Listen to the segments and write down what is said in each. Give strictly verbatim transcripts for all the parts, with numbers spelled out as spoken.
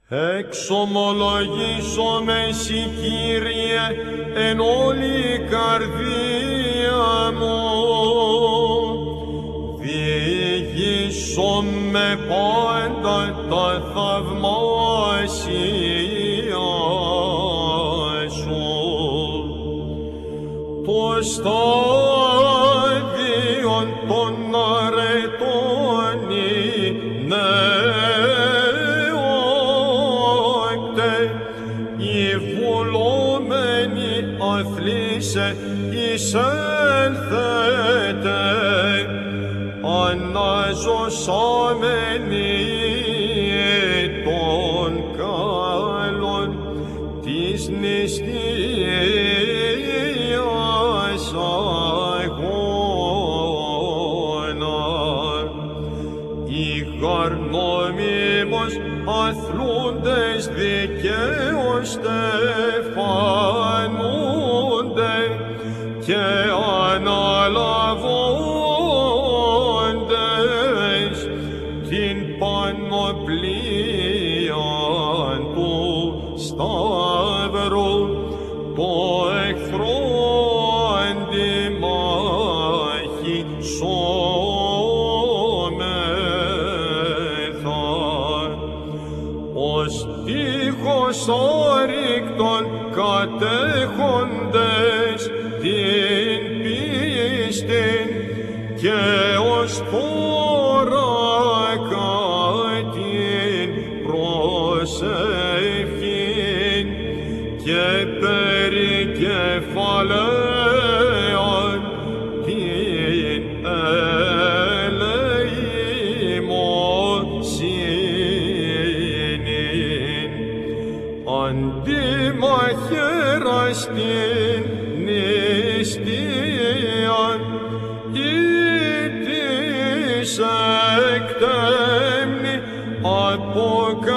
Εξομολογήσω με σοι, Κύριε, εν όλη καρδία μου. Διηγήσω με πάντα τα θαυμάσια σου. Το στάδιον των αρετών είναι αθλήσε εισέλθετε, αναζωσάμενοι των καλών της νηστείας αγώνα. Οι γαρνόμιμος αθλούντες δικαίως στεφανούνται και αναλαβώντες την πανοπλία του Σταύρου, το εχθρό αντιμάχη σώμεθα. Ως τείχος άρρηκτον κατέχοντες την πίστην και ως θώρακα την προσευχήν και περικεφαλαίαν την ελεημοσύνην. Αντιμαχαίρας την νηστείαν ή της εκτέμνη από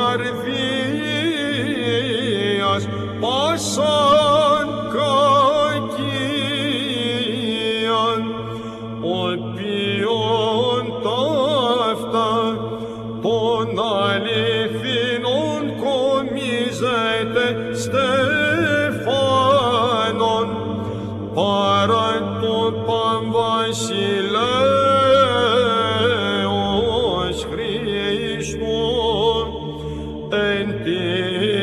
καρδίας πάσαν κακίαν, οποίον ταύτα των αληθινών κομίζεται στεφάνων παρά το Παμβασιλέως Χριστού εν τη